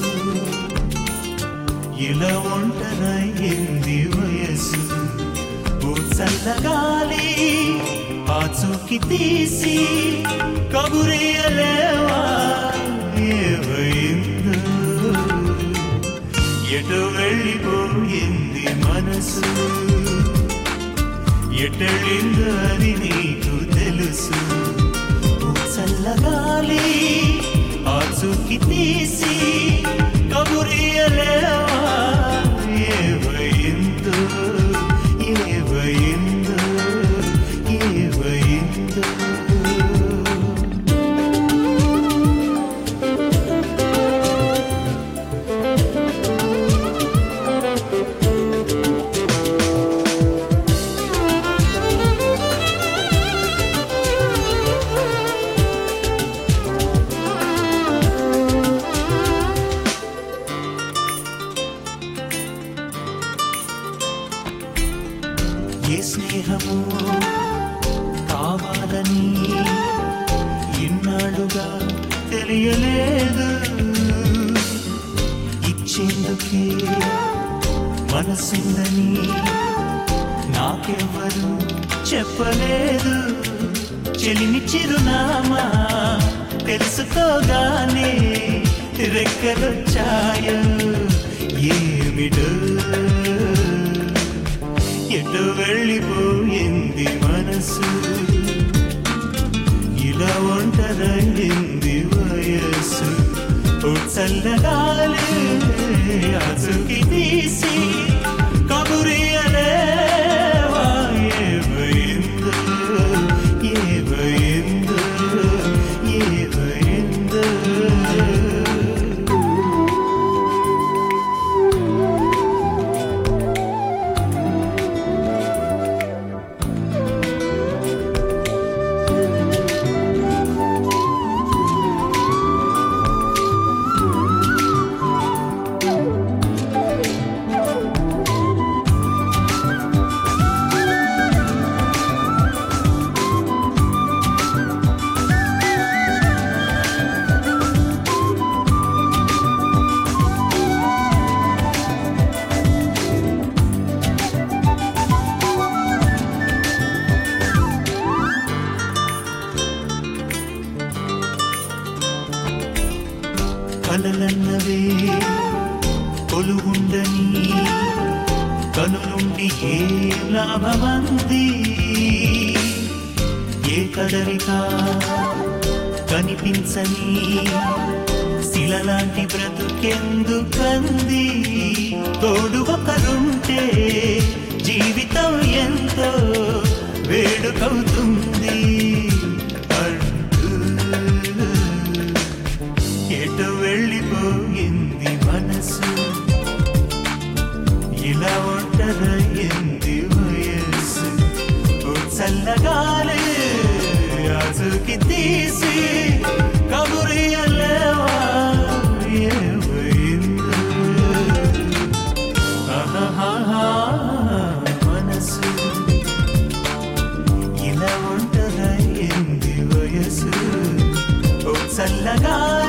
ఇలా ఒంటరయ్యింది వయసు. ఓ చల్లగాలి ఆచూకి తీసి కబురేయలేవా ఏమైందో. ఎటు వెళ్ళిపోయింది మనసు, ఎటెళ్ళిందో అని నీకు తెలుసు. ఓ చల్లగాలి ఆచూకి తీసి కబురేయలేవా ఏమైందో ఏమైందో ఏమైందో. ఏ స్నేహము కావాలని ఇన్నాళ్ళుగా తెలియలేదు. ఇచ్చేందుకే మనసుందని నాకెవ్వరు చెప్పలేదు. చెలిమి చిరునామా తెలుసుకోగానే రెక్కలొచ్చాయో ఏమిటో. ఎటు వెళ్ళిపోయింది మనసు, ఇలా ఒంటరయ్యింది వయసు. ఓ చల్లగాలి ఆచూకి తీసి కబురేయలేవా ఏమైందో ఏమైందో ఏమైందో. కలలన్నవే కొలువుండని కనులుండి ఏ లాభమంది. ఏ కదలిక కనిపించని శిలలాంటి బ్రతుకెందుకంది. తోడు ఒకరుంటే జీవితం ఎంతో వేడుకవుతుంది. ఎటు వెళ్ళిపోయింది మనసు, ఇలా ఒంటరయ్యింది వయసు. ఓ చల్లగాలి ఆచూకి తీసి కబురేయలేవా ఏమైందో. మనసు ఇలా ఒంటరయ్యింది వయసు. ఓ చల్లగాలి